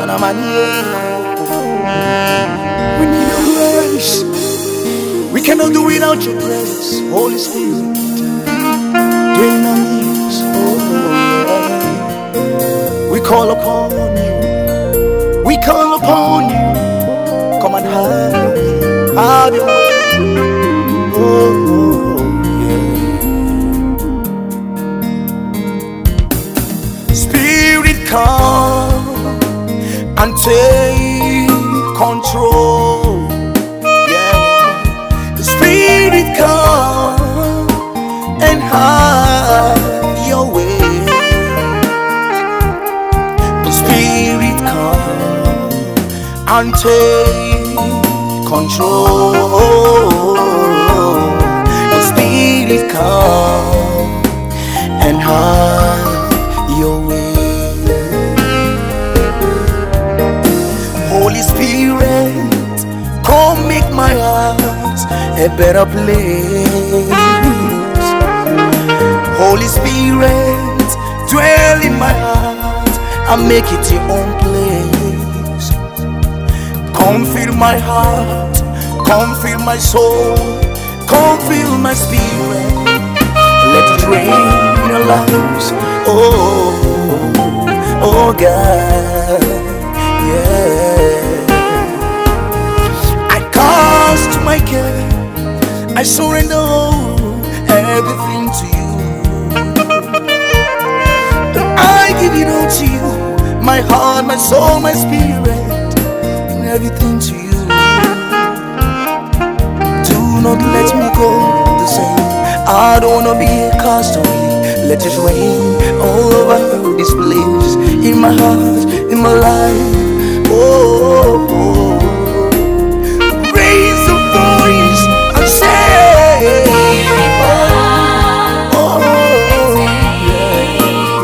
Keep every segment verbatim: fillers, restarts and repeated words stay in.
We need your grace. We cannot do without your presence. Holy Spirit, dwell in our midst. Oh, we call upon you. We call upon you. Come and have, have your way. Oh, yeah. Spirit, come and take control. Yeah. Spirit, come and have your way. Spirit, come and take control. Spirit, come and have your way. Holy Spirit, come make my heart a better place. Holy Spirit, dwell in my heart and make it your own place. Come fill my heart, come fill my soul, come fill my spirit. Let it rain in our lives. Oh, oh God, yeah. I cast my care, I surrender everything to you. I give it all to you, my heart, my soul, my spirit, and everything to you. Do not let me go the same. I don't wanna be a castaway. Let it rain all over this place, in my heart, in my life. Oh, oh, oh. Raise a voice and say, oh, oh, yeah.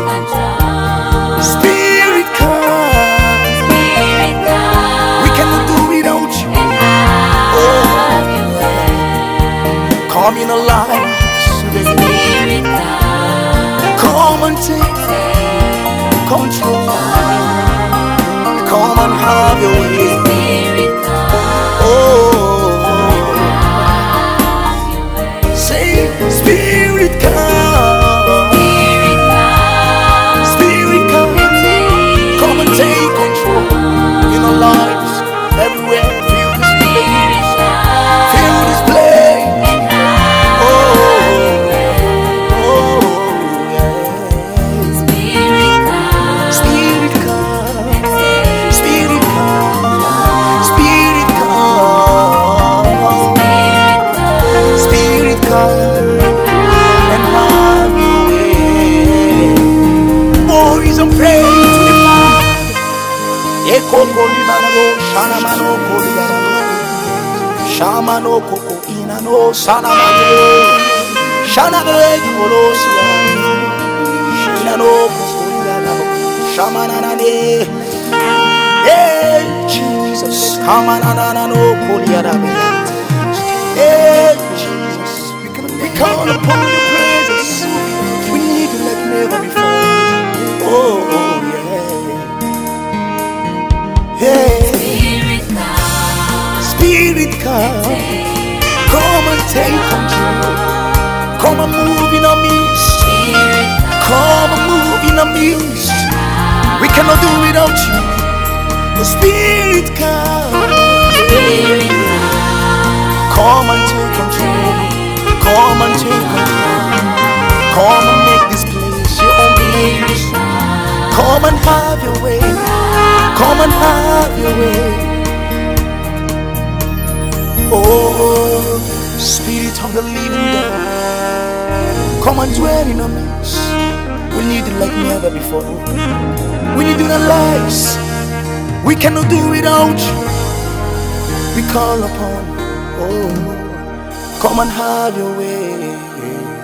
Spirit, come. We cannot do without you. Oh, come in our lives today. Come and take control. Come and have your way. Oh, say, Spirit, come. Spirit, come. Come and take control in our lives, everywhere. Feel this place. Feel this place. Oh, oh, yeah. Spirit, come. Spirit, come. Spirit, come. Spirit, come. Spirit, come and have your way. Boys and praise to the Father. Eko kolimano, shanamano koliano, shamano koko inano, sanamano, shaname kolosia, shinano koliano, shamanane. Hey Jesus, come on, no koliano. Hey Jesus, we can we call upon your presence. We need you like never before. Oh, oh yeah. Hey, Spirit, come. Spirit, come. Come and take control. Come and move in our midst. Come and move in our midst. We cannot do without you. The Spirit, come. Spirit, come. Come and take control. Come and take control. Come and make this place your own place. Come and have your way. Come and have your way. Oh, Spirit of the living God, come and dwell in our midst. We need you like never before. We need you in our lives. We cannot do without you. We call upon you. Oh, come and have your way.